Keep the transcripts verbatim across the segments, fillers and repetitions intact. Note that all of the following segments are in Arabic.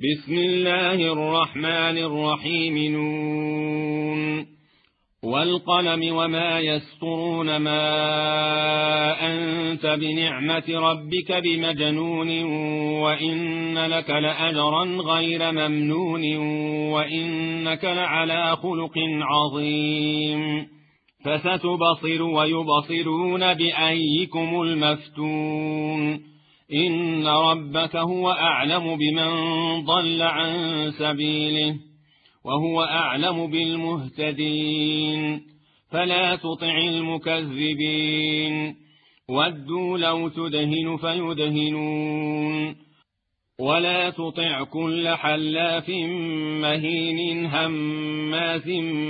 بسم الله الرحمن الرحيم. نون والقلم وما يسطرون، ما أنت بنعمة ربك بمجنون، وإن لك لأجرا غير ممنون، وإنك لعلى خلق عظيم. فستبصر ويبصرون بأيكم المفتون. إن ربك هو أعلم بمن ضل عن سبيله وهو أعلم بالمهتدين. فلا تطع المكذبين، ودوا لو تدهن فيدهنون. ولا تطع كل حلاف مهين هماز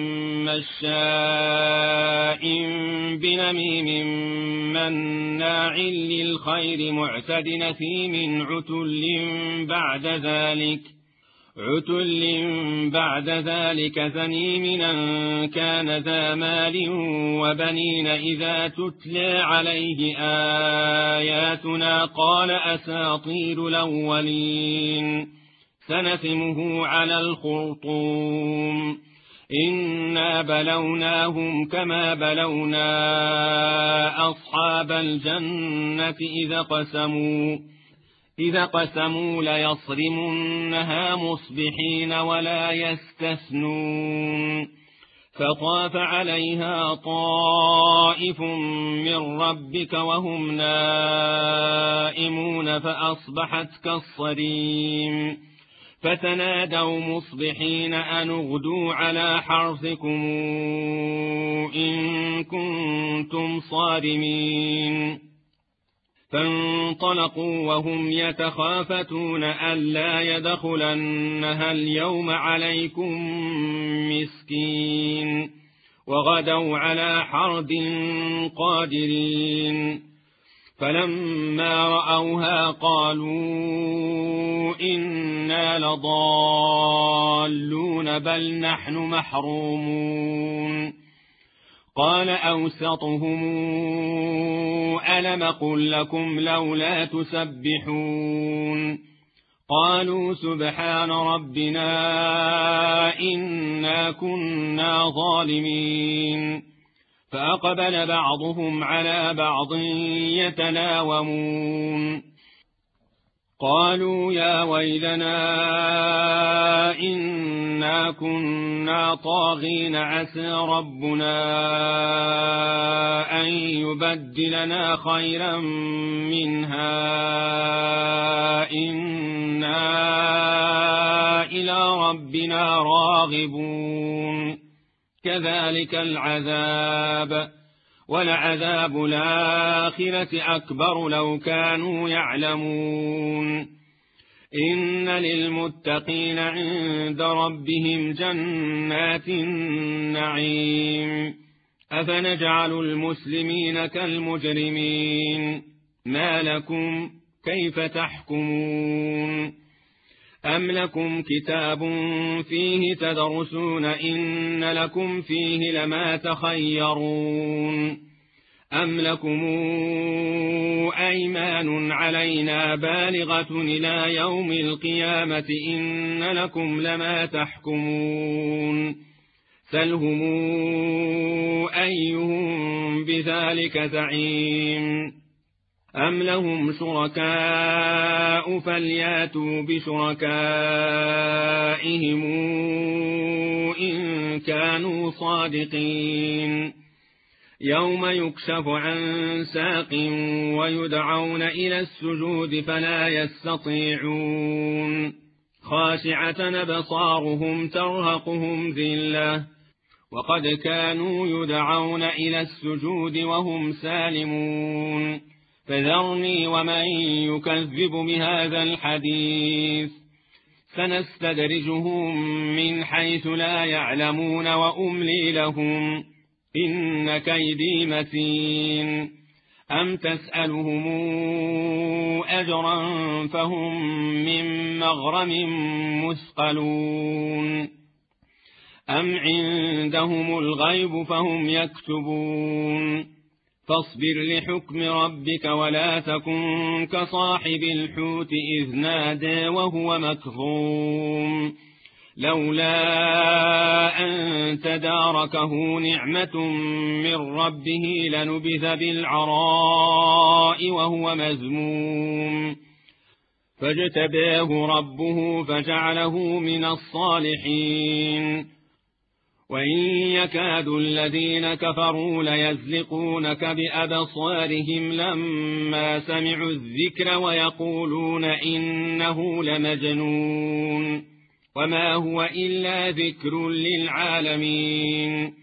مشاء بنميم مناع للخير معتد نثيم عتل بعد ذلك عتل بعد ذلك زنيم أن كان ذا مال وبنين. إذا تتلى عليه آياتنا قال أساطير الأولين. سنسمه على الخرطوم. إنا بلوناهم كما بلونا أصحاب الجنة إذا قسموا إذا قسموا ليصرمنها مصبحين ولا يستثنون. فطاف عليها طائف من ربك وهم نائمون فأصبحت كالصريم. فتنادوا مصبحين أن اغدوا على حرثكم إن كنتم صارمين. فانطلقوا وهم يتخافتون ألا يدخلنها اليوم عليكم مسكين. وغدوا على حرد قادرين. فلما رأوها قالوا إنا لضالون بل نحن محرومون. قال أوسطهم ألم قل لكم لولا تسبحون. قالوا سبحان ربنا إنا كنا ظالمين. فأقبل بعضهم على بعض يتلاومون. قالوا يا ويلنا إنا كنا طاغين عسى ربنا أن يبدلنا خيرا منها إنا إلى ربنا راغبون. كذلك العذاب ولعذاب الآخرة أكبر لو كانوا يعلمون. إن للمتقين عند ربهم جنات النعيم. أفنجعل المسلمين كالمجرمين. ما لكم كيف تحكمون؟ أم لكم كتاب فيه تدرسون إن لكم فيه لما تخيرون. أم لكم أيمان علينا بالغة إلى يوم القيامة إن لكم لما تحكمون. سلهم أيهم بذلك زعيم. أم لهم شركاء فلياتوا بشركائهم إن كانوا صادقين. يوم يكشف عن ساق ويدعون إلى السجود فلا يستطيعون. خاشعة أبصارهم ترهقهم ذلة وقد كانوا يدعون إلى السجود وهم سالمون. فذرني ومن يكذب بهذا الحديث سنستدرجهم من حيث لا يعلمون وأملي لهم إن كيدي متين. أم تسألهم أجرا فهم من مغرم مثقلون. أم عندهم الغيب فهم يكتبون. فاصبر لحكم ربك ولا تكن كصاحب الحوت إذ نادى وهو مكظوم لولا أن تداركه نعمة من ربه لنبذ بالعراء وهو مذموم فاجتباه ربه فجعله من الصالحين وإن يكاد الذين كفروا ليزلقونك بأبصارهم لما سمعوا الذكر ويقولون إنه لمجنون وما هو إلا ذكر للعالمين